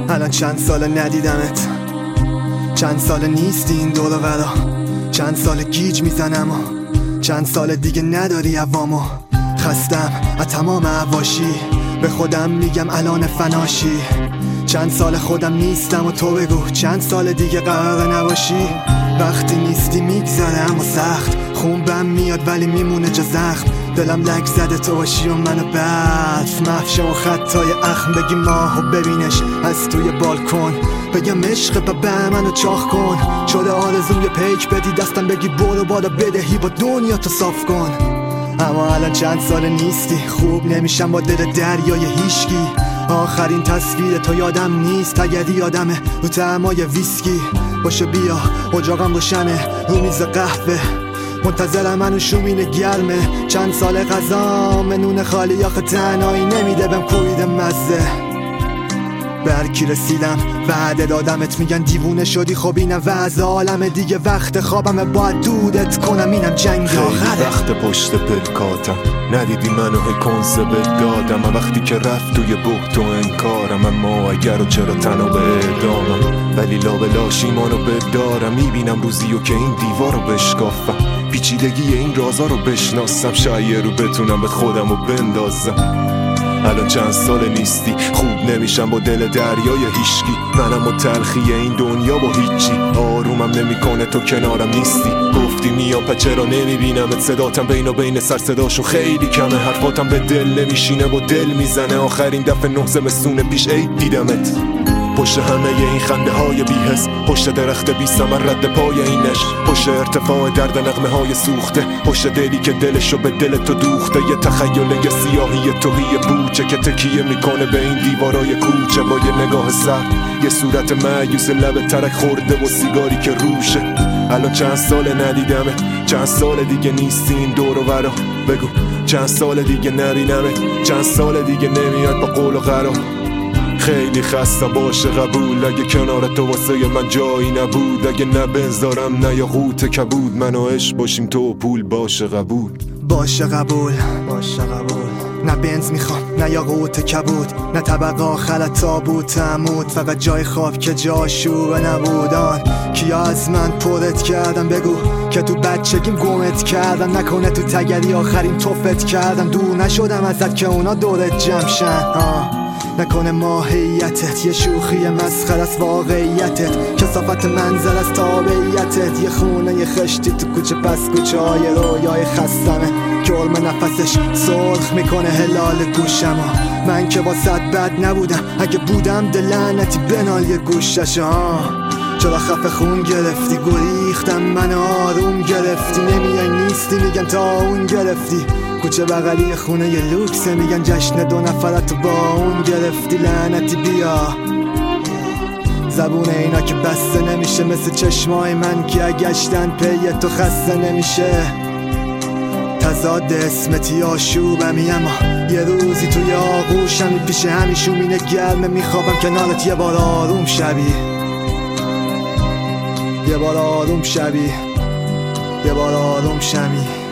الان چند سال ندیدمت، چند سال نیستی این دور و برا، چند سال گیج میزنم و چند سال دیگه نداری عوامو. خستم از تمام عواشی، به خودم میگم الان فناشی. چند سال خودم نیستم و تو بگو چند سال دیگه قرار نباشی. وقتی نیستی میگذرم و سخت، خون بم میاد ولی میمونه جا زخم. دلم لک زده تو باشی و منو بس مفشه و خطای اخم. بگی ماهو ببینش از توی بالکن، بگم عشق به منو چاخ کن. شده آرزوم یه پیک بدی دستم بگی برو بالا بدهی با دنیا تو صاف کن. اما الان چند سال نیستی، خوب نمیشم با دل دریای هیشگی. آخرین تصویر تو یادم نیست، اگر یادمه رو طعمای ویسکی. باشه بیا اجاقم روشنه رو میز قهوه، منتظرم منو شومینه گرمه. چند سال غذام نون خالی آخه تنهایی نمیده بهم کوید مزه. به هر کی رسیدم وعده دادمت میگن دیوونه شدی، خب اینم وضع عالمه دیگه. وقت خوابمه باید دودت کنم، اینم جنگ آخره. وقت پشت پلکاتم ندیدی منو کنسه دادم. وقتی که رفت توی بحت و انکارم، اما اگر و چرا تنها به اعدامم. ولی لابلاش ایمانو بدارم، میبینم روزیو که این دیوارو بشکافم. پیچیدگی این رازا رو بشناسم، شاید رو بتونم به خودم رو بندازم. الان چند سال نیستی، خوب نمیشم با دل دریای هیشگی. منم و تلخی این دنیا با هیچی، آرومم نمیکنه تو کنارم نیستی. گفتی میام پس چرا نمیبینمت، صداتم بین و بین سر صداشو خیلی کمه. حرفاتم به دل نمیشینه و دل میزنه، آخرین دفعه 9 زمستون پیش عید دیدمت. پشت همه این خنده های بی‌حس، پشت درخت بی ثمر رد پای اینش، پشت ارتفاع درد نغمه های سوخته، پشت دلی که دلشو به دل تو دوخته. یه تخیل یه سیاهی توهی بوچه که تکیه میکنه به این دیوارای کوچه. با یه نگاه سرد، یه صورت مایوس، لب ترک خورده و سیگاری که روشه. الان چند سال ندیدمت، چند سال دیگه نیستی این دور و برا. بگو چند سال دیگه نبینمت، چند سال دیگه نمیاد با قول و قرار. خیلی خستم باشه قبول، اگه کنار تو واسه من جایی نبود. اگه نه بنزارم نه یا قوت کبود، من و عشق باشیم تو پول باشه قبول. باشه قبول، باشه قبول. نه بنز میخوام نه یا قوت کبود، نه طبق آخر تابوت عمود. فقط جای خواب که جاشو نبودان. کیا از من پرت کردم بگو که تو بچگیم گمت کردم. نکنه تو تگری آخرین توفت کردم، دور نشدم ازت که اونا دورت جمشن. نکنه ماهیتت یه شوخی مسخره از واقعیتت، کثافت منظر از تابعیتت. یه خونه یه خشتی تو کوچه پس کوچه های رویای خستمه، گرم نفسش سرخ میکنه هلال گوشم. من که با صد بد نبودم، اگه بودم دل لعنتی بنال یه گوشش. چرا خفه خون گرفتی گریختم من آروم گرفتی. نمیای نیستی میگن تا اون گرفتی، کوچه بغلی خونه یه لوکسه میگن جشن 2 نفرت با اون گرفتی. لعنتی بیا زبون اینا که بسته نمیشه، مثل چشمای من که گشتن پی تو خسته نمیشه. تضاد اسمتی آشوبمی، اما یه روزی توی آغوشمی پیش همیشون گرمه. میخوابم کنارت یه بار آروم شبی، یه بار آروم شبی، یه بار آروم شمی.